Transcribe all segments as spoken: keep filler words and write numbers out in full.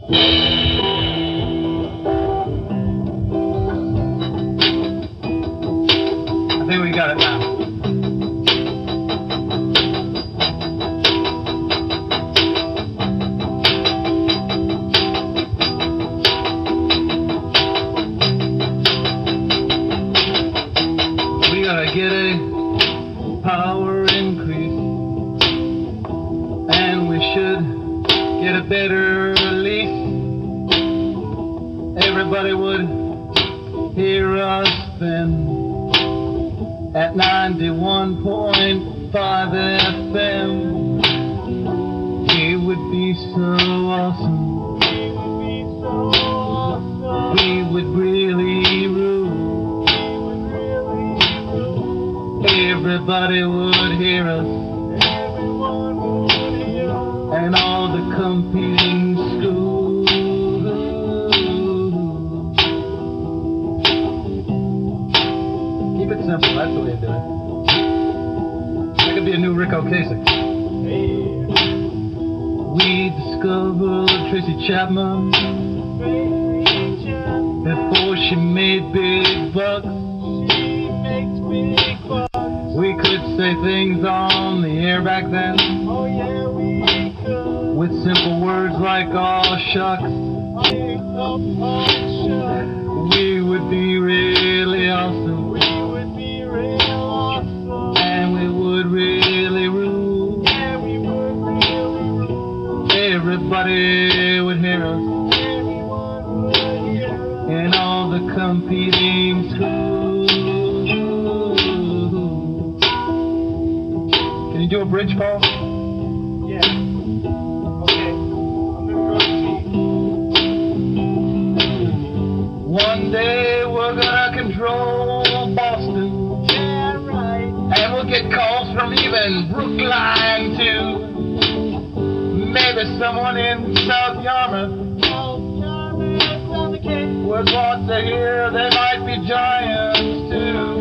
I think we got it now. We gotta get a power increase, and we should get a better lease. Everybody would hear us then at ninety-one point five F M. It would be so awesome. We would really rule. Everybody would hear us, and all the competing schools. Keep it simple, that's the way to do it. That could be a new Rick Ocasek. We discovered Tracy Chapman before she made big bucks. We could say things on the air back then. Oh yeah, we could. With simple words like "aw shucks." We would be really awesome. We would be real awesome. And we would really rule. Yeah, we would really rule. Everybody would hear us. Everyone would hear us. In all the competing schools. Can you do a bridge, Paul? Yeah. Okay. I'm gonna go see. One day we're gonna control Boston. Yeah, right. And we'll get calls from even Brookline too. Maybe someone in South Yarmouth Oh, Yarmouth on the Cape. would want to hear they might be giants too.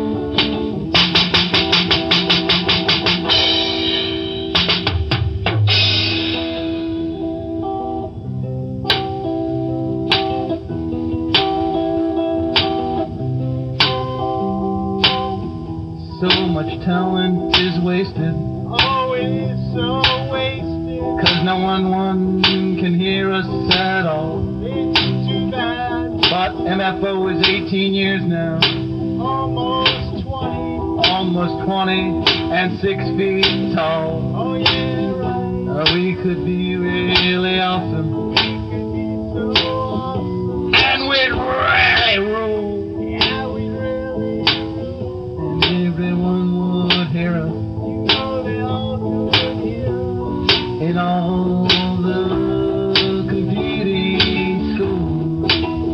So much talent is wasted, Oh, it's so wasted. cause no one, one can hear us at all. It's too bad. But M F O is eighteen years now, Almost twenty. almost twenty and six feet tall. Oh, yeah, right. Uh, we could be really awesome, We could be so awesome. and we'd really rule. Yeah, we really do. And everyone would hear us You know they all would hear us. in all the competing schools.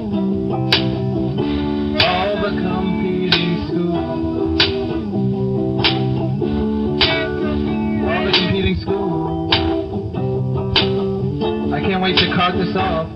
All the competing schools. All the competing schools. I can't wait to cart this off.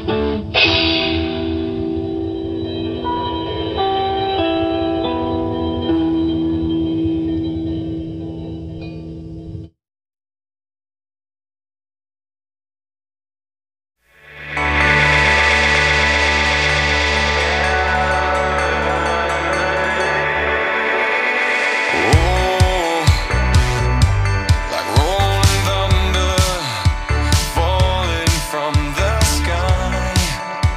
Like rolling thunder falling from the sky.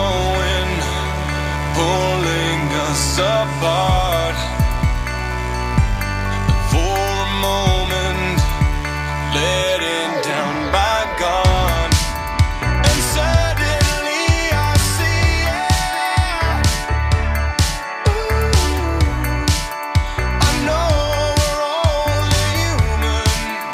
growing, pulling us apart. For a moment, letting down by God, and suddenly I see it. Ooh, I know we're only human.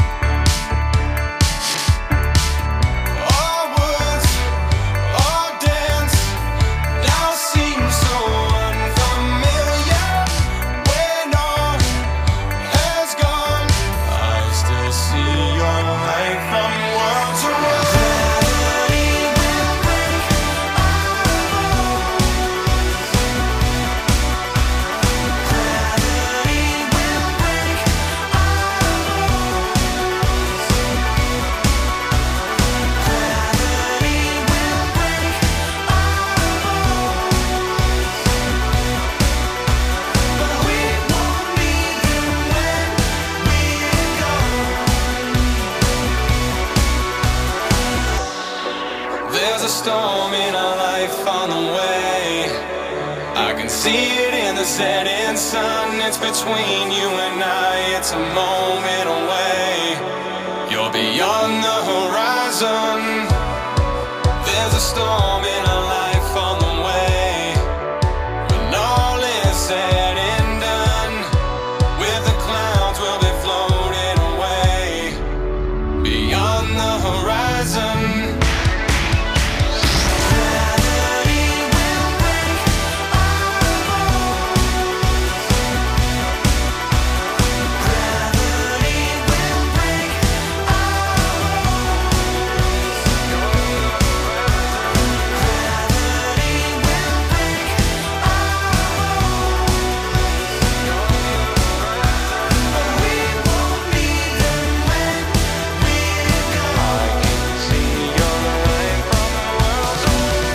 Our words, our dance now seem so unfamiliar. When all has gone, I still see your light from world to world. Gravity will break our bones. Gravity will break our bones. Gravity will break our bones. But we won't need them when we're gone. There's a storm in our life on the way. I can see it in the setting sun. It's between you and I. It's a moment away. You're beyond the horizon. There's a storm in our life on the way. When all is said and done, with the clouds we'll be floating away, beyond the horizon. Gravity will break our bones. Gravity will break our bones. Gravity will break our bones. But we won't need them when we're gone. I can see your light from worlds away.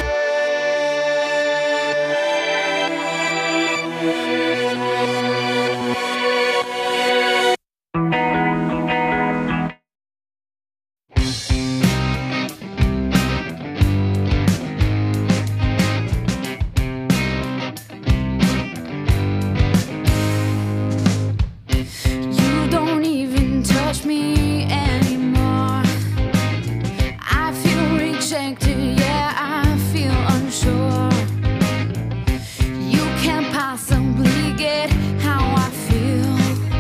You don't even touch me anymore. I feel rejected, yeah, I feel unsure. You can't possibly get how I feel.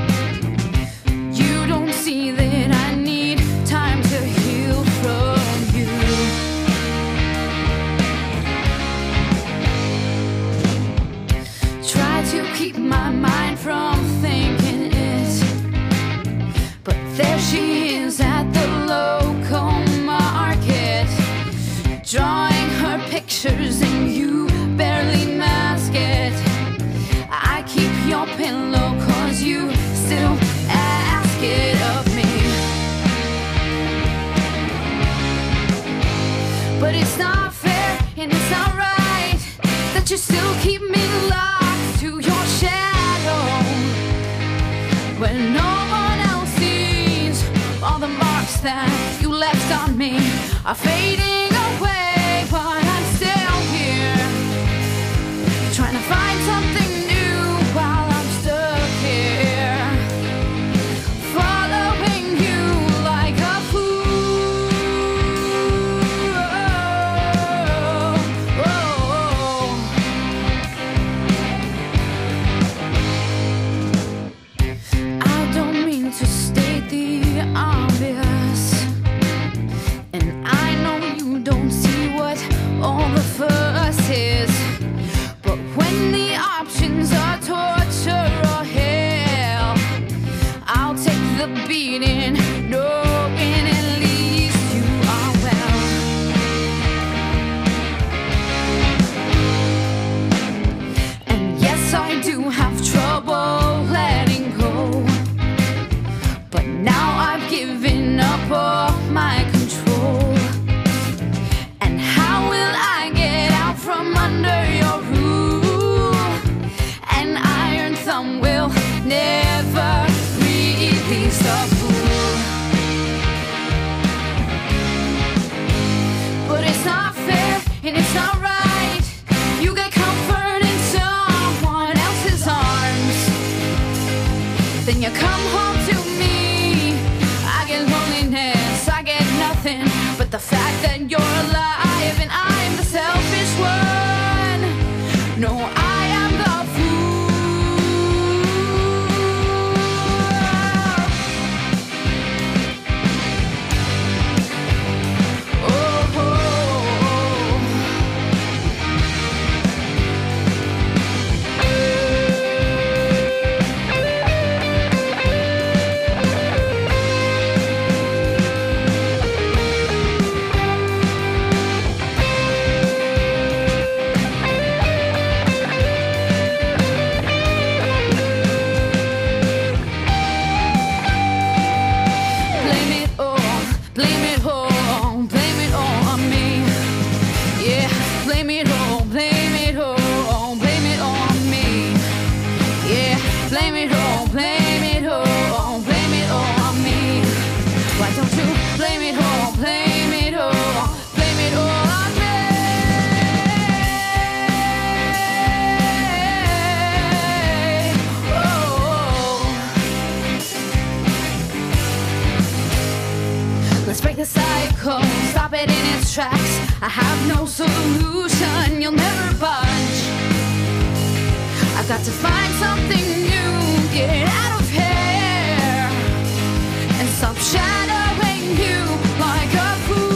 You don't see that I need time to heal from you. Try to keep my mind from thinking it, but there she is at the local market, drawing her pictures and you barely mask it. I keep your pillow cause you still ask it of me, but it's not fair and it's not right that you still keep me locked to your shadow when no one else sees. All the marks that you left on me are fading away, but I'm still here, trying to find something new while I'm stuck here, following you like a fool. Oh, oh. I don't mean to state the obvious, and I know you all, blame it all, blame it on me. Yeah, blame it all, blame it all, blame it all on me. Why don't you blame it all, blame it all, blame it all on me? Oh. Let's break the cycle, stop it in its tracks. I have no solution, you'll never budge. I've got to find something new, get out of here, and stop shadowing you like a fool.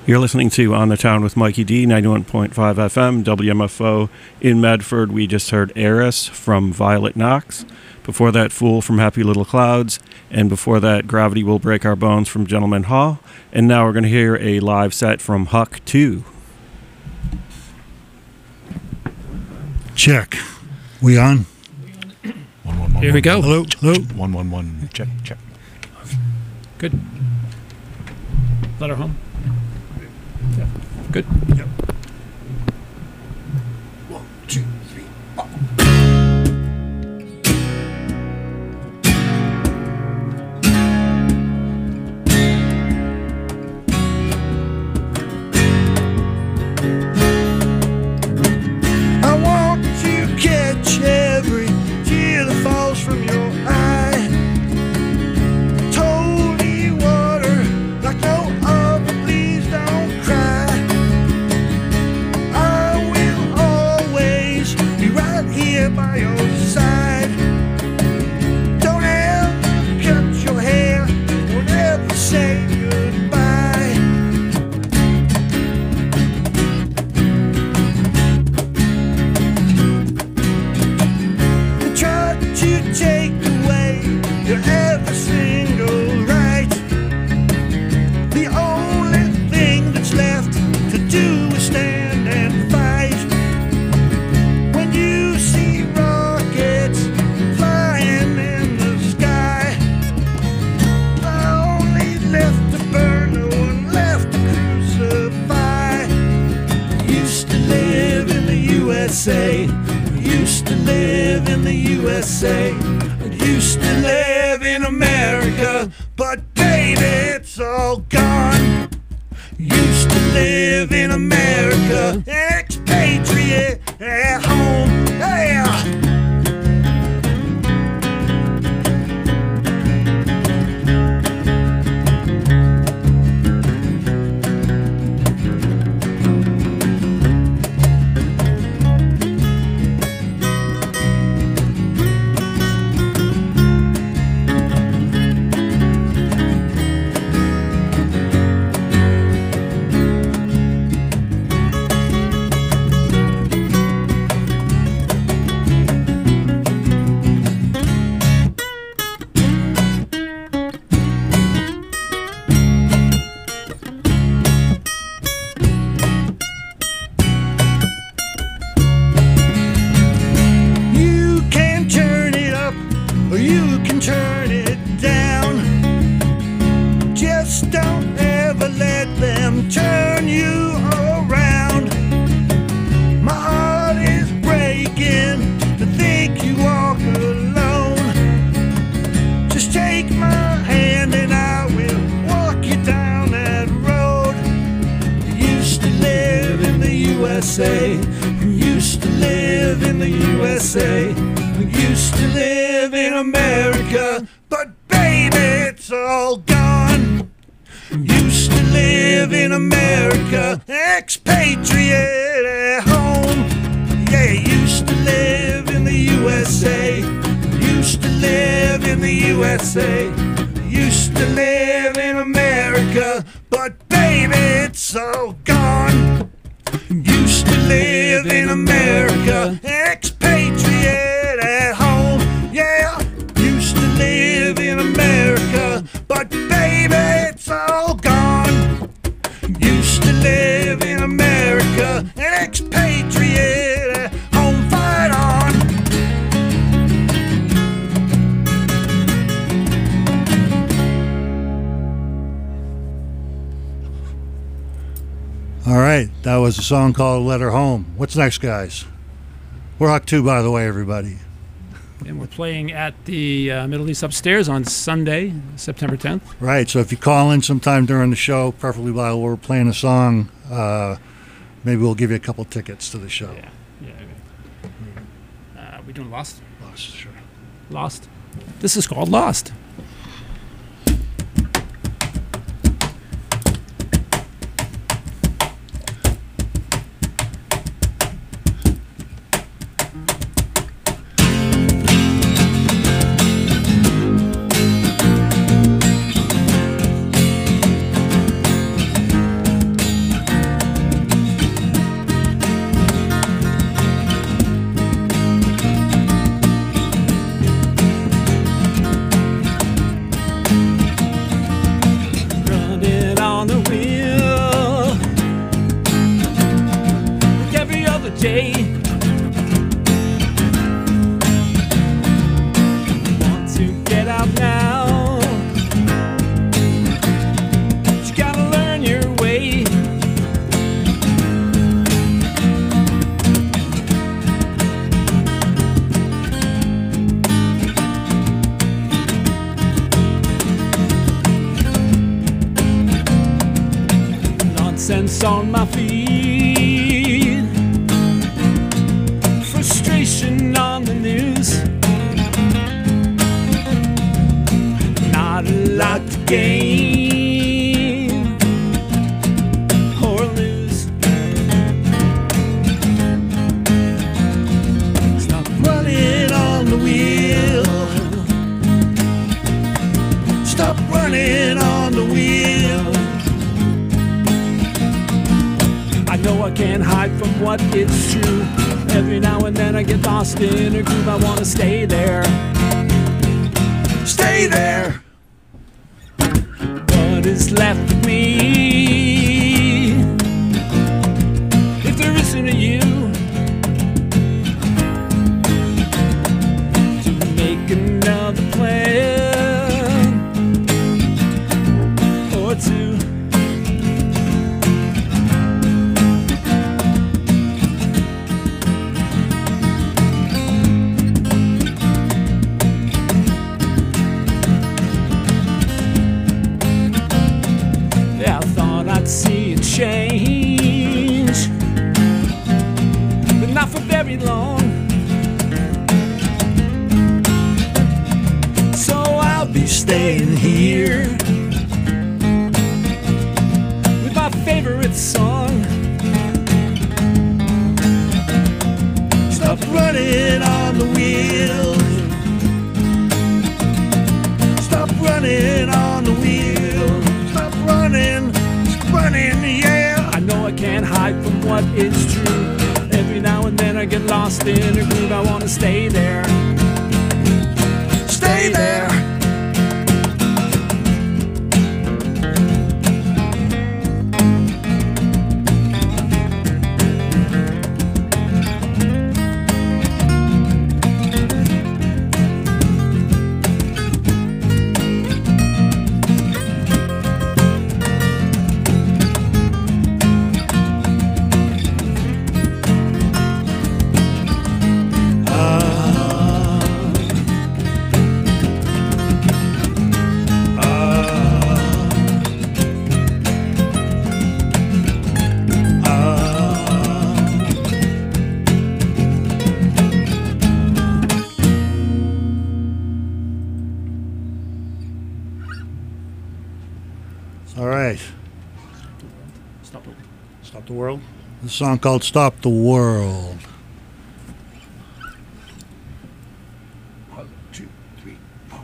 You're listening to On the Town with Mikey D, ninety-one point five F M, W M F O in Medford. We just heard Heiress from Violet Knox. Before that, Fool from Happy Little Clouds. And before that, Gravity Will Break Our Bones from Gentleman Hall. And now we're going to hear a live set from Huck two. Check. We on? One, one, one, Here we go. Hello? Hello? One, one, one. Check, check. Good. Letter home. Yeah. Good. Yep. One, two, three, four. I want to catch every tear that falls from your eye. Holy water like no other, please don't cry. I will always be right here by your side. Don't ever cut your hair, don't ever say goodbye. They try to take away your every single right. The only thing that's left to do is stand and fight. When you see rockets flying in the sky, I only left to burn, no one left to crucify. Used to live in the U S A. Used to live in the U S A. Used to live in America, but baby, it's all gone. Used to live in America, expatriate at home. Yeah. You can turn it up or you can turn it down. Just don't ever let them turn you around. My heart is breaking to think you walk alone. Just take my hand and I will walk you down that road. Used to live in the U S A. Used to live in the U S A. Used to live in America, but baby, it's all gone. Used to live in America, expatriate at home. Yeah, used to live in the U S A. Used to live in the U S A. Used to live in America, but baby, it's all gone. Used to live in America, expatriate at home. Yeah, used to live in America, but baby, it's all gone. Used to live in America, expatriate at home. Fight on. All right, that was a song called Letter Home. What's next, guys? We're Huck two, by the way, everybody. And we're playing at the uh, Middle East Upstairs on Sunday, September tenth. Right, so if you call in sometime during the show, preferably while we're playing a song, uh, maybe we'll give you a couple tickets to the show. Yeah, yeah. Uh, we doing Lost? Lost, sure. Lost. This is called Lost. on my feet. Frustration on the news. Not a lot to gain or lose. Stop running on the wheel. Stop running on the wheel. I know I can't hide from what is true. Every now and then I get lost in a groove. I wanna stay there. Stay there. What is left of me? If there isn't a you to make another plan or two. See it change, but not for very long. So I'll be staying here with my favorite song. Stop running on the wheel. Stop running on the wheel. Stop running. Running, yeah. I know I can't hide from what is true. Every now and then I get lost in a groove. I wanna stay there. Stay there. All right. Stop the, Stop the World? The song called Stop the World. One, two, three, four.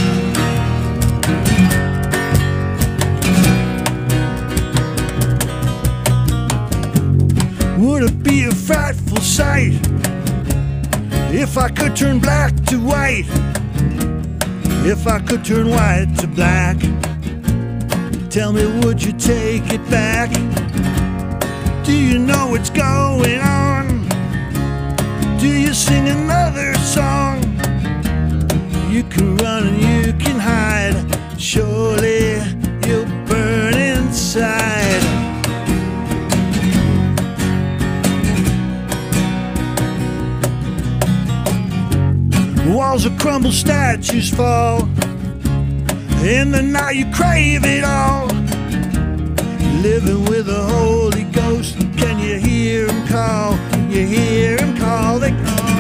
Would it be a frightful sight if I could turn black to white? If I could turn white to black? Tell me, would you take it back? Do you know what's going on? Do you sing another song? You can run and you can hide. Surely you'll burn inside. Walls will crumble, statues fall. In the night you crave it all. Living with the Holy Ghost. Can you hear him call? Can you hear him call? They call.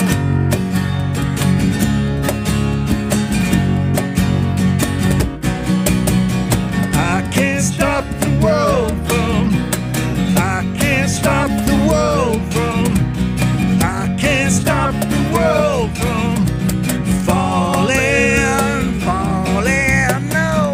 I can't stop the world from. I can't stop the world from. I can't stop the world from falling, falling, no.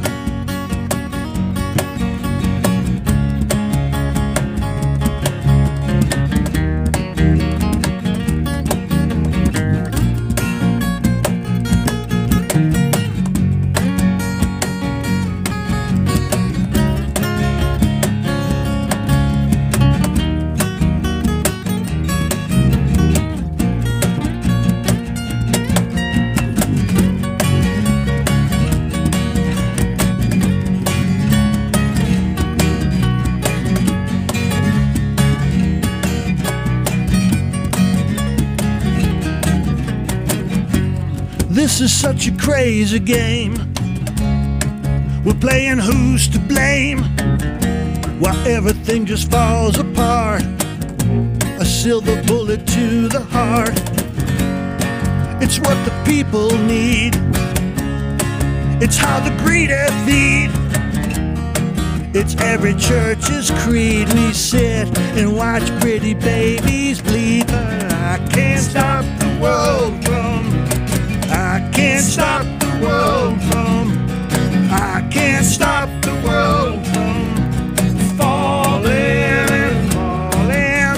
This is such a crazy game. We're playing who's to blame. while everything just falls apart. A silver bullet to the heart. It's what the people need. It's how the greedy feed. It's every church's creed. We sit and watch pretty babies bleed. But I can't stop the world from. I can't stop the world from. I can't stop the world from falling and falling.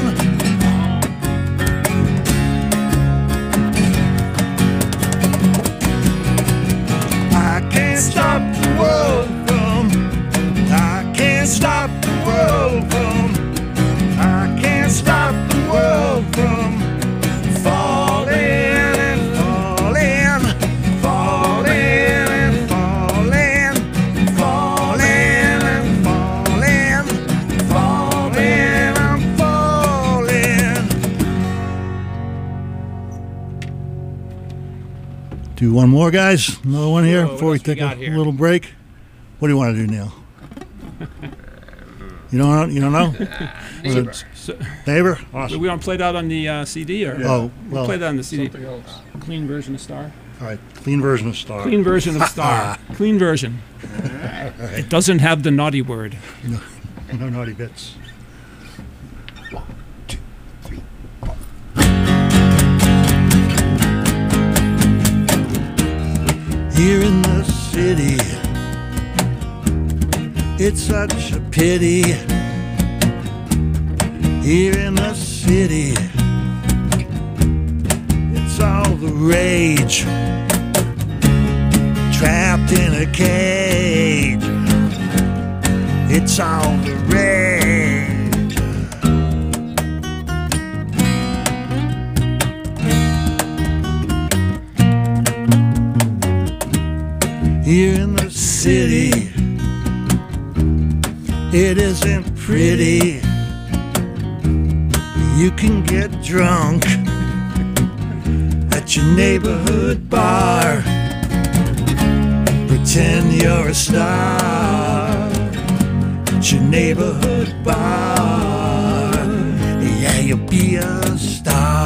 I can't stop the world from. I can't stop the world from. I can't stop the world from falling and falling, falling and falling, falling and falling, falling and falling. Do one more, guys. Another one here Whoa, what before we else we take a got here? little break. What do you want to do, Neil? You don't know? You don't know? Neighbor. So, Neighbor? we Awesome. want to play that on the uh, C D or? Oh, We'll well, play that on the C D. Something else. Clean version of Star. all right. Clean version of Star. Clean version of Star. Clean version. It doesn't have the naughty word. No naughty bits. Here in the city, it's such a pity. Here in the city, it's all the rage. Trapped in a cage, it's all the rage. Here in the city, it isn't pretty. You can get drunk at your neighborhood bar. Pretend you're a star at your neighborhood bar. Yeah, you'll be a star.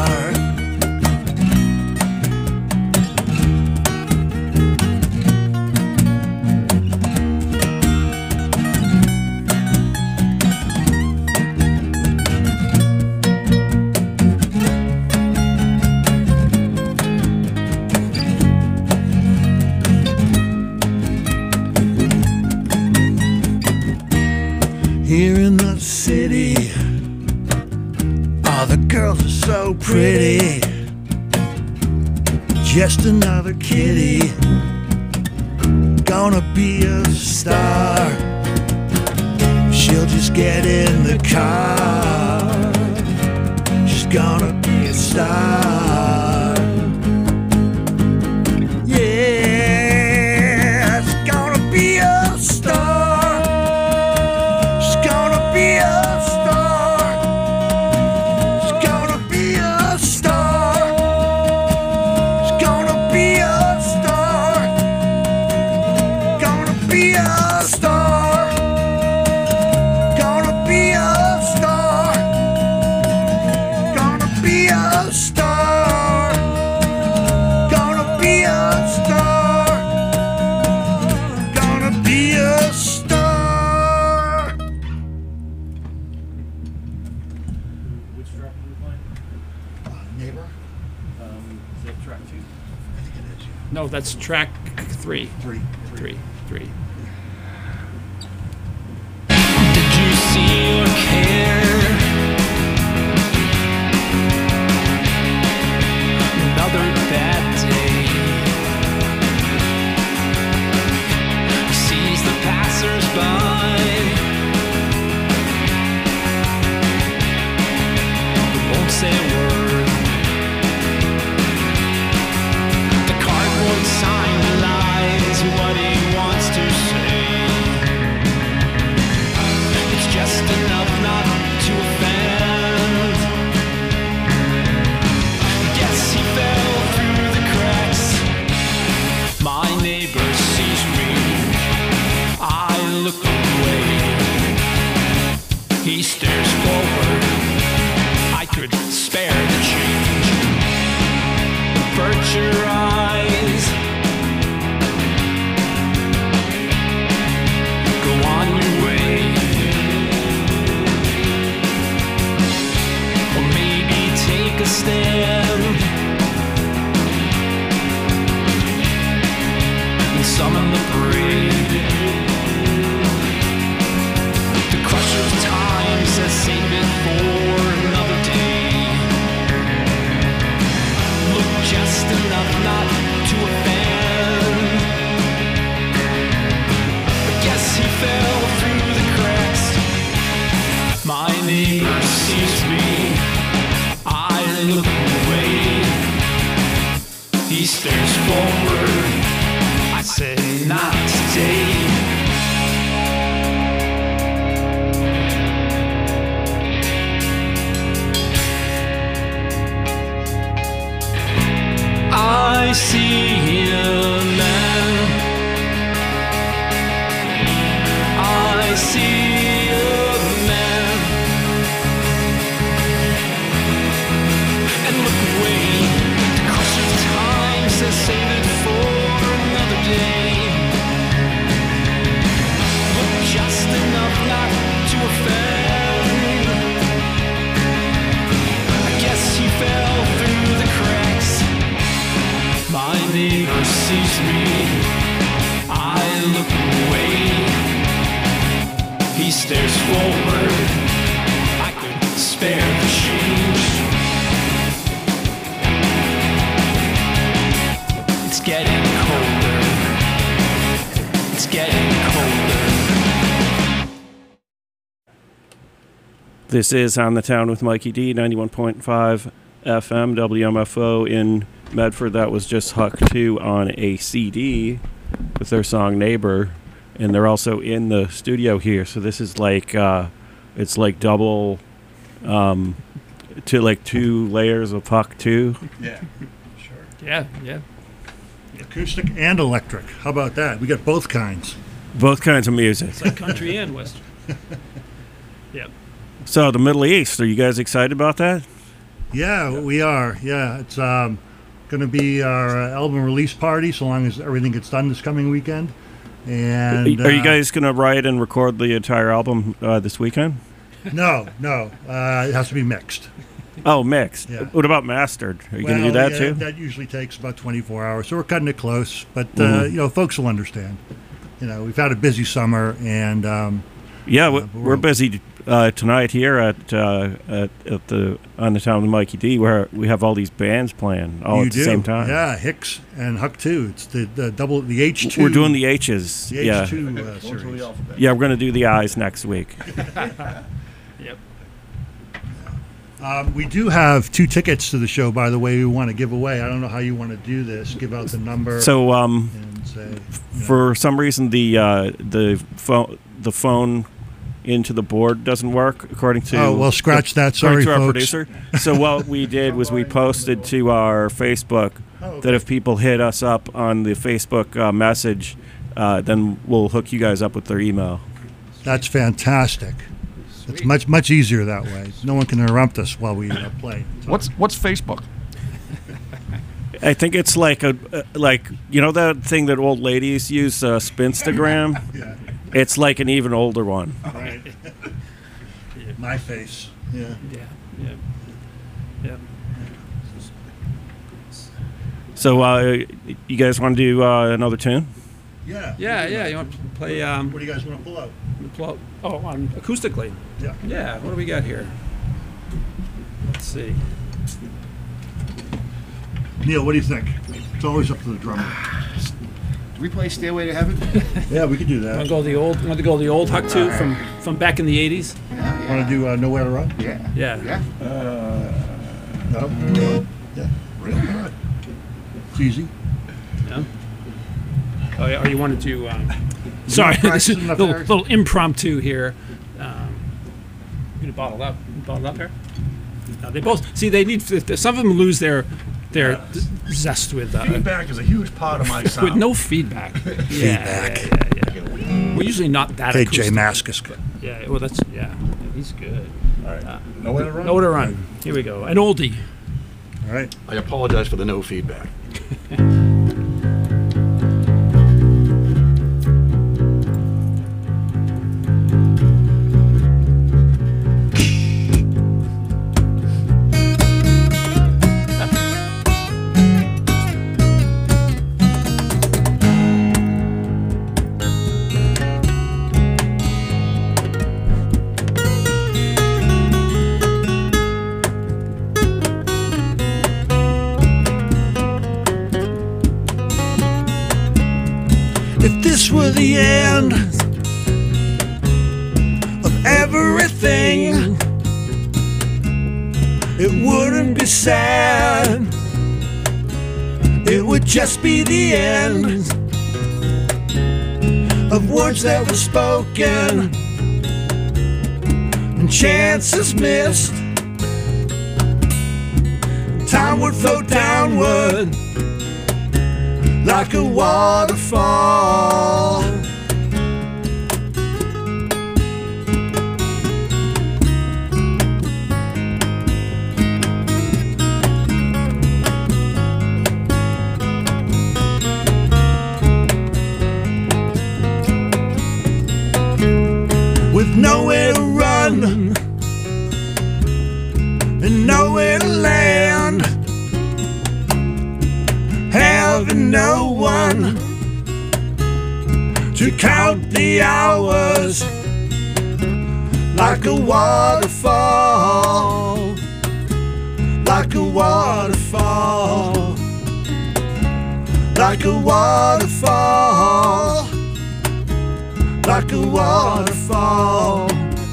Here in the city, all the girls are so pretty. Just another kitty, gonna be a star. She'll just get in the car. She's gonna be a star. Yeah, it's gonna be a star. No, that's track three. Three. Three. Three. Did you see your care? Another bad day. Sees the passers-by. Won't say a word. The cardboard sign lies what he wants to say. It's just a forward. I could spare the change. Avert your eyes. Go on your way. Or maybe take a stand and summon the brave. The crusher of time says save it for another day. Look just enough not to offend. I guess he fell through the cracks. My neighbor sees me. I look away. He stares forward. I say not today. I see a man. I see a man. And look away. The crusher of time says save it for another day. Look just enough not to offend. I guess he fell through the cracks. My neighbor sees me. I look away. He stares forward. I could spare the change. It's getting colder. It's getting colder. This is On the Town with Mikey D, ninety-one point five F M, W M F O in Medford. That was just Huck two on a C D with their song Neighbor. And they're also in the studio here. So this is like, uh, it's like double, um, to like two layers of Huck two. Yeah, sure. Yeah, yeah. Acoustic and electric. How about that? We got both kinds. Both kinds of music. It's like country and western. Yep. So the Middle East, are you guys excited about that? Yeah, we are. Yeah, it's um, going to be our uh, album release party so long as everything gets done this coming weekend. And Are you uh, guys going to write and record the entire album uh, this weekend? No, no. Uh, it has to be mixed. Oh, mixed. Yeah. What about mastered? Are you well, going to do that yeah, too? That usually takes about twenty-four hours, so we're cutting it close. But uh, Mhm. you know, folks will understand. You know, we've had a busy summer, and um, Yeah, uh, we- but we're busy uh, tonight here at, uh, at at the On the Town with Mikey D, where we have all these bands playing all you at the do. same time. Yeah, Hicks and Huck two. It's the, the double the H two. We're doing the H's. the yeah, H two uh, series. yeah, we're going to do the I's next week. Yep. Um, we do have two tickets to the show, by the way. We want to give away. I don't know how you want to do this. Give out the number. So, um, and say, you know. for some reason, the uh, the phone the phone into the board doesn't work, according to Oh, well, scratch that. according Sorry, to our folks. producer. So what we did was we posted to our Facebook Oh, okay. that if people hit us up on the Facebook uh, message, uh, then we'll hook you guys up with their email. That's fantastic. It's much much easier that way. No one can interrupt us while we uh, play. So- What's what's Facebook? I think it's like a uh, like you know that thing that old ladies use, uh, Spinstagram. Yeah. It's like an even older one. Right. My face. Yeah. Yeah, yeah, yeah. So uh, you guys want to do uh, another tune? Yeah. Yeah, yeah. You want to play? Um, What do you guys want to pull out? pull- oh, on acoustically. Yeah. Yeah. What do we got here? Let's see. Neil, what do you think? It's always up to the drummer. Do we play Stairway to Heaven? Yeah, we could do Want to that. go the old? Want to go the old Huck two from from back in the eighties? Want to do uh, Nowhere to Run? Yeah. Yeah. Yeah. No? Yeah. Really? It's easy. Yeah. Oh, yeah. Or you wanted to? Um, sorry, this is practicing a enough, little, Eric? little impromptu here. Um, you gonna bottle up? Bottle up here? No, they both see. They need. Some of them lose their their zest with uh, Feedback is a huge part of my sound. with no feedback. Feedback. Yeah, yeah, yeah. We're usually not that Hey, acoustic. Jay Maskus. Yeah, well, that's yeah. He's good. All right. Nowhere to run? Nowhere to run. Here we go. An oldie. All right. I apologize for the no feedback. If this were the end of everything, it wouldn't be sad. It would just be the end of words that were spoken and chances missed. Time would flow downward like a waterfall. With nowhere to run and nowhere to land, having no one to count the hours, like a waterfall, like a waterfall, like a waterfall, like a waterfall.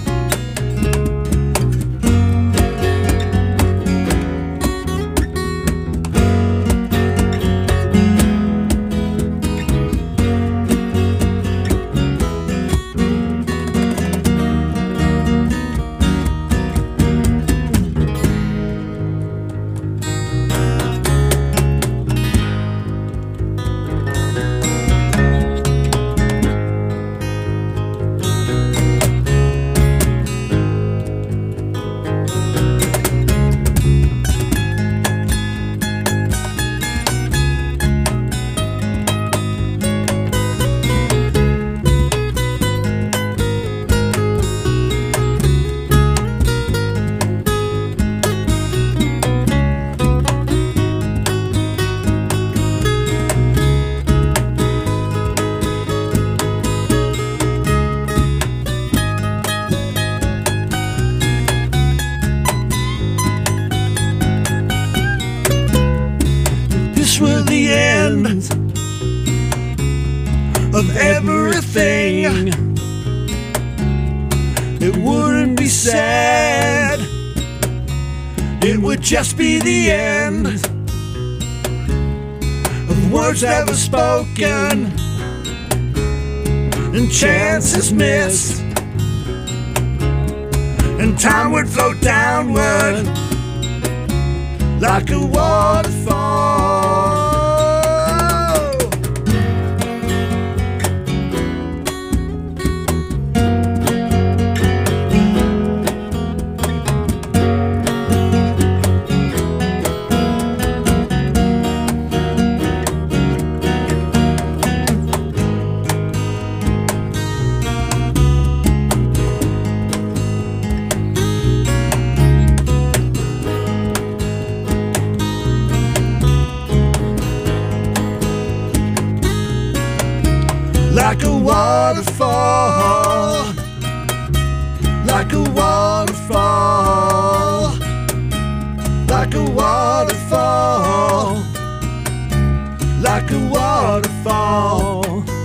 This were the end of everything, it wouldn't be sad. It would just be the end of words that were spoken and chances missed, and time would flow downward like a waterfall. Like a waterfall, like a waterfall, like a waterfall, like a waterfall.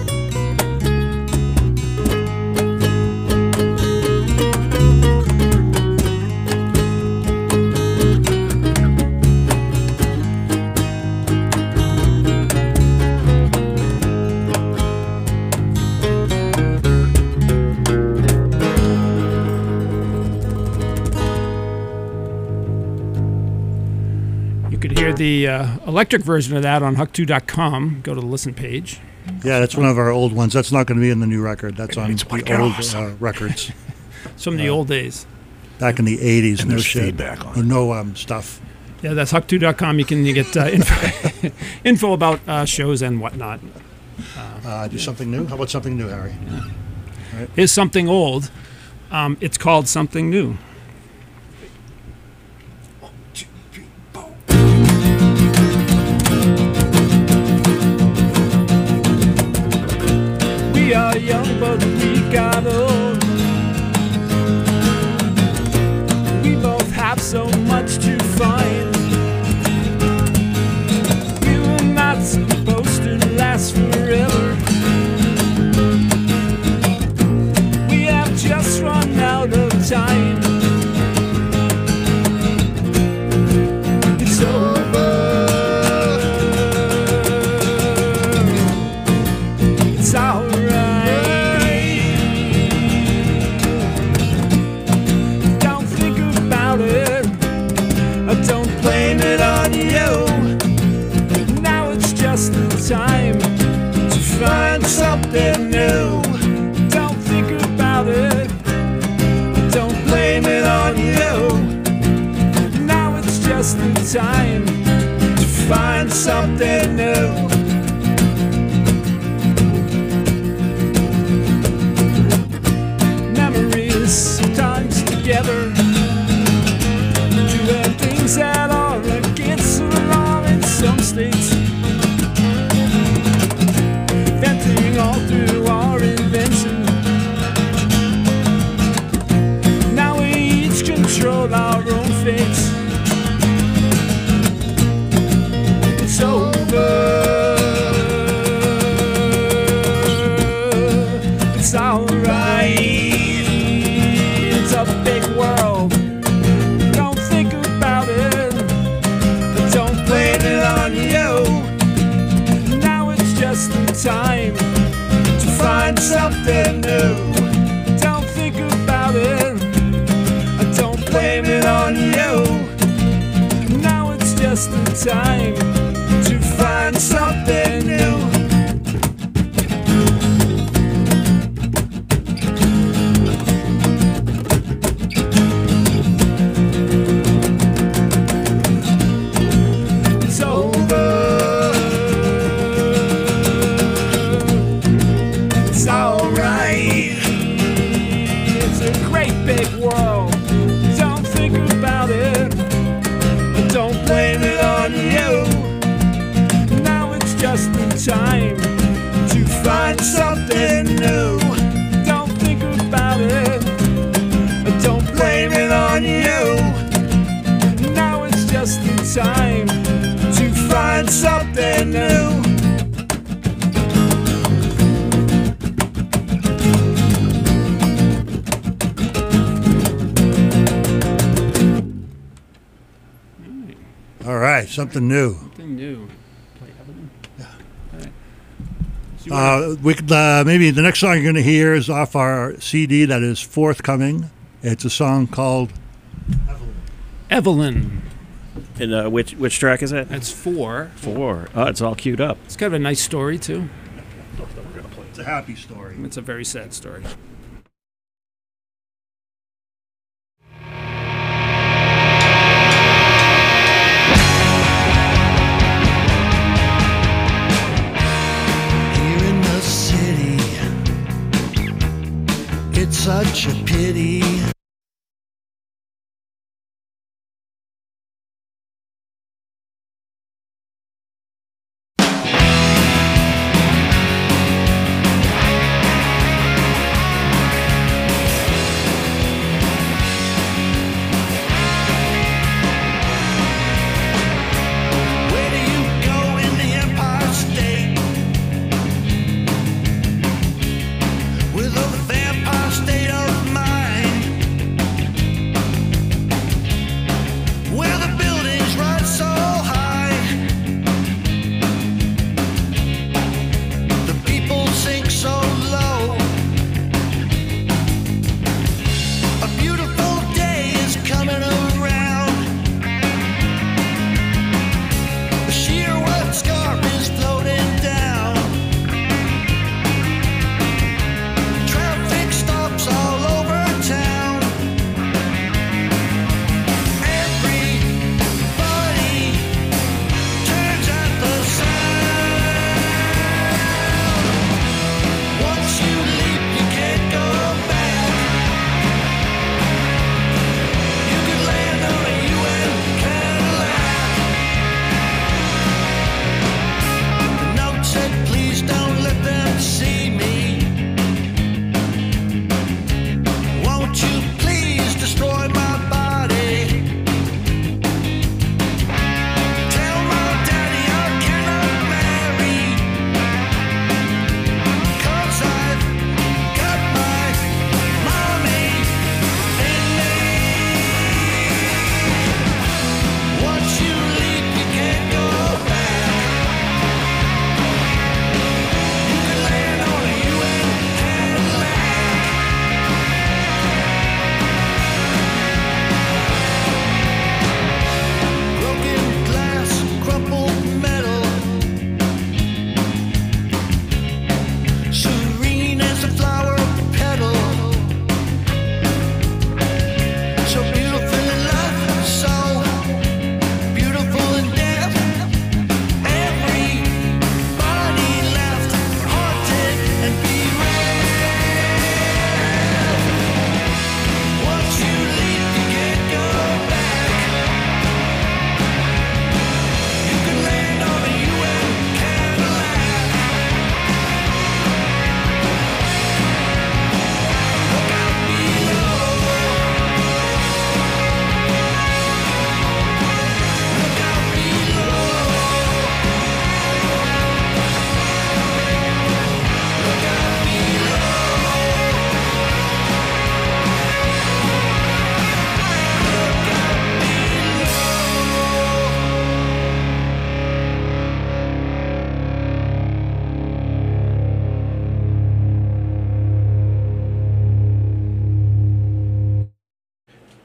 Hear the uh, electric version of that on huck two dot com. Go to the listen page. Yeah, that's one of our old ones. That's not going to be in the new record. That's on It's the what old awesome. uh, records. Some of the Uh, old days. back in the eighties. And No there's shit. feedback on Or it. no um, stuff. Yeah, that's huck two dot com. You can you get uh, info, info about uh, shows and whatnot. Uh, do something new? How about something new, Harry? Here's something old. Um, it's called Something New. We are young, but we got old. We both have so much to find. We were not supposed to last forever. We have just run out of time. It's over. It's alright. Don't think about it. Don't blame it on you. Now it's just the time to find something new. Don't think about it. Don't blame it on you. Now it's just the time to find something new. Memories sometimes together, doing things that are against the law in some states, venting all through our invention. Now we each control our own fates. It's over. It's alright. It's a big world. Don't think about it. Don't blame it on you. Now it's just the time to find something new. Don't think about it. Don't blame it on you. Now it's just the time to find something new. It's over. It's alright. It's a great big world. Don't think about it. Don't blame it on you. Now it's just the time to find something new. Don't think about it. Don't blame it on you. Now it's just the time to find something new. All right, something new. Something new. Play Evelyn. Uh, we could, uh, maybe the next song you're going to hear is off our C D that is forthcoming. It's a song called Evelyn. And uh, which which track is it? That's four. Four. Oh, it's all queued up. It's kind of a nice story too. It's a happy story. It's a very sad story. Here in the city, it's such a pity. Where do you go in the Empire State? With a vampire state of mind.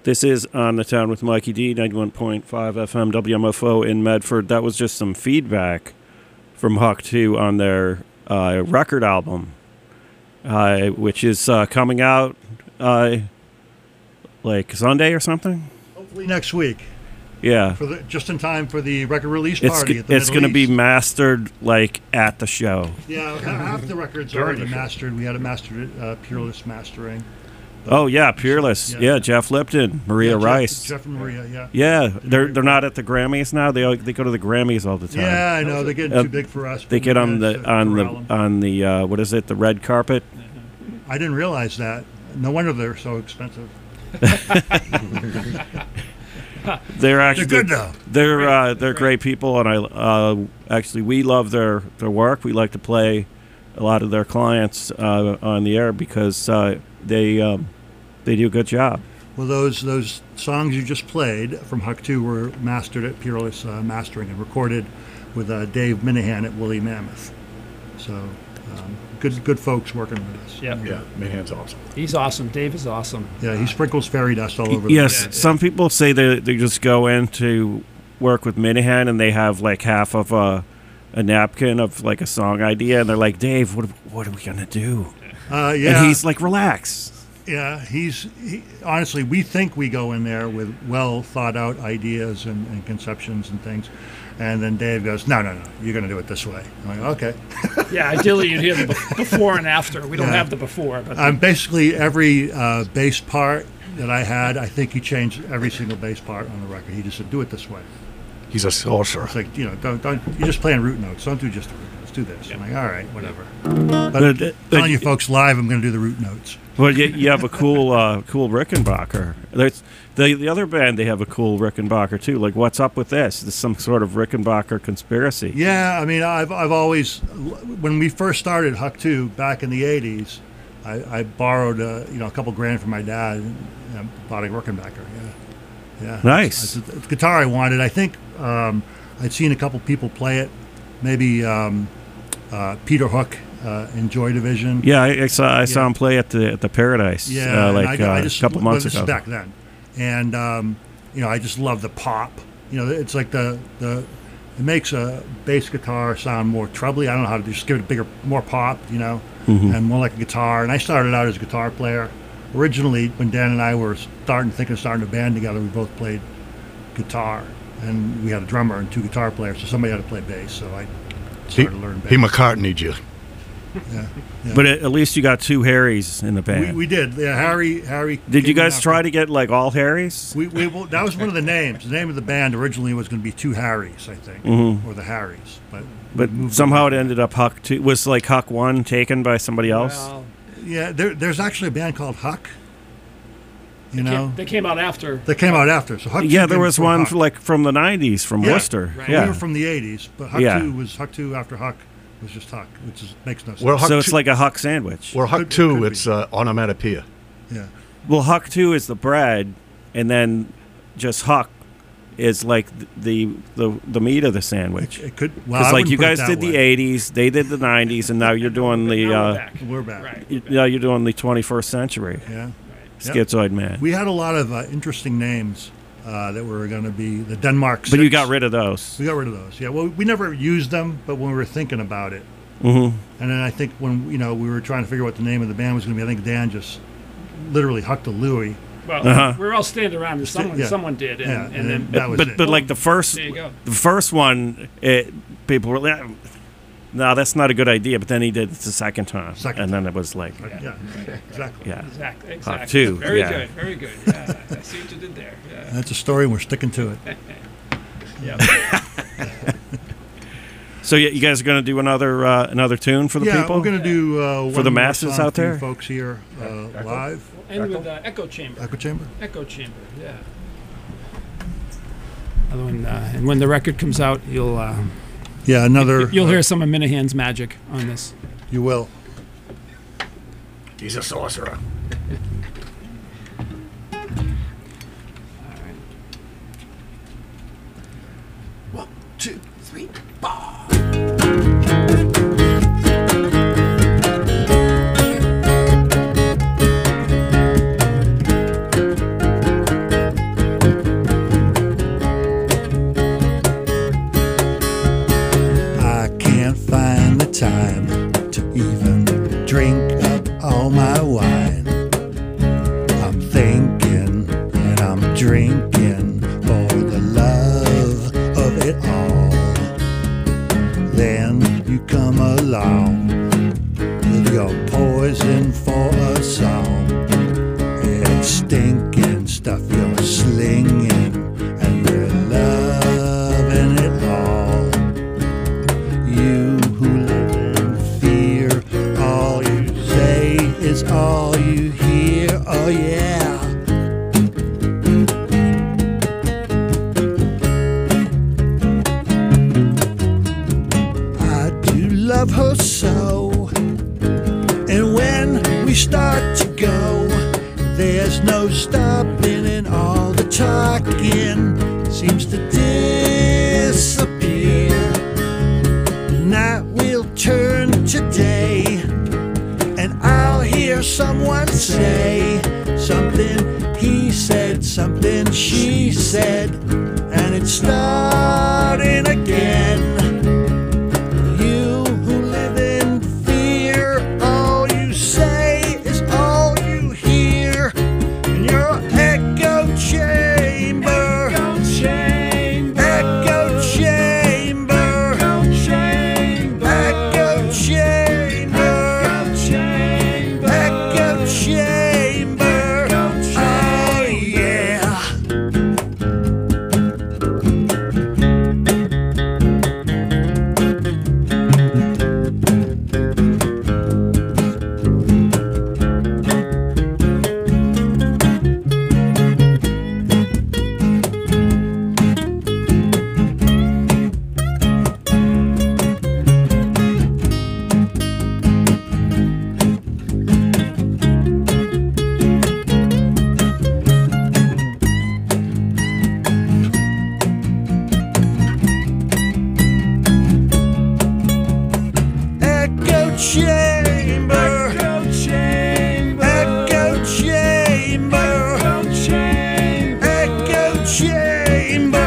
This is On the Town with Mikey D, ninety-one point five F M W M F O in Medford. That was just some feedback from Huck two on their uh, record album, uh, which is uh, coming out uh, like Sunday or something. Hopefully next week. Yeah. For the, just in time for the record release It's, party at the it's Middle going to be East. mastered like at the show. Yeah, half the records are already mastered. We had a mastered uh, Peerless mastering. Oh yeah, Peerless. Yeah. Yeah, Jeff Lipton, Maria Yeah, Jeff- Rice. Jeff and Maria, yeah. Yeah, they're they're not at the Grammys now. They al- they go to the Grammys all the time. Yeah, I know. They're getting Uh, too big for us. They but get we on the managed to on the corral 'em. on the uh, what is it? The red carpet. I didn't realize that. No wonder they're so expensive. They're actually good, though. They're uh, they're great people, and I uh, actually we love their, their work. We like to play a lot of their clients uh, on the air because uh, they um, they do a good job. Well, those those songs you just played from Huck two were mastered at Peerless uh, Mastering and recorded with uh, Dave Minahan at Woolly Mammoth. So um, good good folks working with us. Yep. Yeah, Mayhan's awesome. He's awesome. Dave is awesome. Yeah, he sprinkles fairy dust all over the Yes, place. some people say they they just go in to work with Minahan and they have like half of a a napkin of like a song idea, and they're like, Dave, what what are we gonna do? Uh, yeah. And he's like, relax. Yeah, he's he, honestly. We think we go in there with well thought out ideas and, and conceptions and things, and then Dave goes, "No, no, no, you're going to do it this way." I'm like, "Okay." Yeah, ideally you'd hear the bef- before and after. We don't Yeah. have the before, but Um, basically, every uh, bass part that I had, I think he changed every single bass part on the record. He just said, "Do it this way." He's a sorcerer. It's like, you know, don't don't you're just playing root notes. Don't do just the root notes. Do this. I'm like, all right, whatever. But But, uh, telling but- you folks live, I'm going to do the root notes. Well, you, you have a cool, uh, cool Rickenbacker. There's the the other band. They have a cool Rickenbacker too. Like, what's up with this? This is some sort of Rickenbacker conspiracy. Yeah, I mean, I've I've always, when we first started Huck two back in the eighties, I, I borrowed uh, you know a couple grand from my dad and you know, bought a Rickenbacker. Yeah, yeah. Nice. It's, it's a guitar I wanted. I think um, I'd seen a couple people play it. Maybe um, uh, Peter Hook uh, in Joy Division. Yeah, I, I saw I saw Yeah. him play at the at the Paradise. Yeah, uh, and like I, uh, I just, a couple well, months this ago. is back then, and um, you know, I just love the pop. You know, it's like the the it makes a bass guitar sound more trebly. I don't know how to do, just give it a bigger, more pop. You know, Mhm. and more like a guitar. And I started out as a guitar player. Originally, when Dan and I were starting thinking of starting a band together, we both played guitar, and we had a drummer and two guitar players. So somebody had to play bass. So I He, started learning bass. he McCartney'd you. yeah, yeah. But at, at least you got two Harrys in the we, band. we did. Yeah, Harry. Harry. Did you came guys after- try to get like all Harrys? We, we well, that was one of the names. The name of the band originally was going to be Two Harrys, I think, Mhm. or the Harrys. But But we moved somehow on. it ended up Huck two. Was like Huck one taken by somebody else? well, Yeah, there, there's actually a band called Huck. You they, know, came, they came out after. they came out after. So Huck. Yeah, two there came was before one Huck. for, like from the nineties from Yeah, Worcester. right. Yeah. We were from the eighties, but Huck Yeah. Two was Huck Two after Huck was just Huck, which is makes no sense. Well, Huck So it's two- like a Huck sandwich. Well, Huck Could- two, could it's be. uh, onomatopoeia. yeah, Well, Huck two is the bread, and then just Huck is like the the the meat of the sandwich. it could. Well, Because I like wouldn't you put it guys that did the way. eighties, they did the nineties, and now you're doing the Now we're uh, back. We're back. Right. y- now you're doing the twenty-first century. Yeah, Yep. Schizoid man. we had a lot of uh, interesting names uh, that were going to be the Denmark. But you Six. got rid of those. We got rid of those. Yeah. Well, we never used them, but when we were thinking about it, Mm-hmm. and then I think when you know we were trying to figure out what the name of the band was going to be, I think Dan just literally hucked a Louie. Well, Uh-huh. we were all standing around, and someone, yeah. someone did, and, Yeah, and, and then then that was But it. but like the first there you go. the first one, it, people were like, no, that's not a good idea. But then he did it the second time, Second and then it was like, Yeah, exactly. yeah. Exactly. Huck Exactly. two, Very yeah. good. Very good. Yeah, I see what you did there. Yeah. That's a story, and we're sticking to it. Yeah. So yeah, you guys are going to do another uh, another tune for the yeah, people? we're going to do uh, For one the more masses song out for you there? folks here uh, live. And with uh, Echo Chamber. Echo Chamber. Echo Chamber. Yeah. Other one, uh, and when the record comes out, you'll uh, Yeah, another. you'll hear some of Minahan's magic on this. You will. He's a sorcerer. One, two, three. Thank drinking for the love of it all. Then you come along with your poison for a song. It's stinking stuff you're slinging, and we're loving it all. You who live in fear, all you say is all you hear, oh yeah. I do love her so, and when we start to go, there's no stopping, and all the talking seems to disappear. Night will turn to day, and I'll hear someone say something he said, something she said, and it's starting again. You who live in fear, all you say is all you hear in your echo chamber. Echo chamber. Echo chamber. Echo chamber. Echo chamber. Echo chamber. Oh yeah. Echo chamber. Echo chamber. Echo chamber. Echo chamber.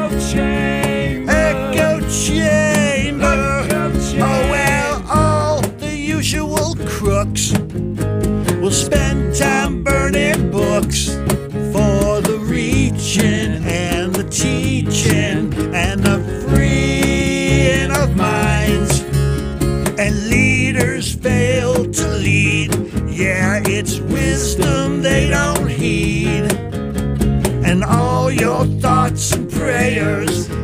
Echo chamber. Oh well, all the usual crooks will spend time burning books for the reaching and the teaching and the freeing of minds. And leaders fail to lead. Yeah, it's wisdom they don't heed. And all your thoughts and prayers